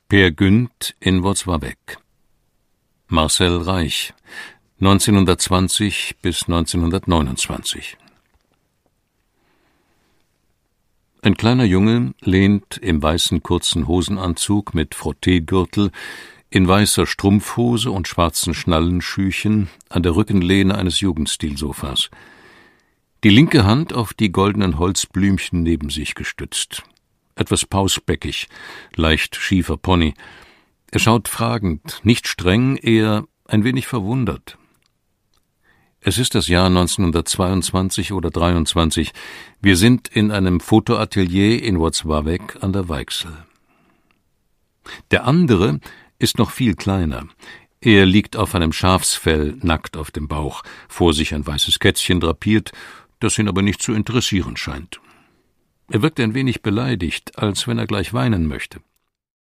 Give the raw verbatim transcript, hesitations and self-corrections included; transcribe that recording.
Peer Gynt in Włocławek. Marcel Reich, neunzehnhundertzwanzig bis neunzehnhundertneunundzwanzig. Ein kleiner Junge lehnt im weißen kurzen Hosenanzug mit Frotteegürtel, in weißer Strumpfhose und schwarzen Schnallenschüchen an der Rückenlehne eines Jugendstilsofas. Die linke Hand auf die goldenen Holzblümchen neben sich gestützt. Etwas pausbäckig, leicht schiefer Pony. Er schaut fragend, nicht streng, eher ein wenig verwundert. Es ist das Jahr neunzehnhundertzweiundzwanzig oder dreiundzwanzig. Wir sind in einem Fotoatelier in Włocławek an der Weichsel. Der andere ist noch viel kleiner. Er liegt auf einem Schafsfell, nackt auf dem Bauch, vor sich ein weißes Kätzchen drapiert, das ihn aber nicht zu interessieren scheint. Er wirkt ein wenig beleidigt, als wenn er gleich weinen möchte.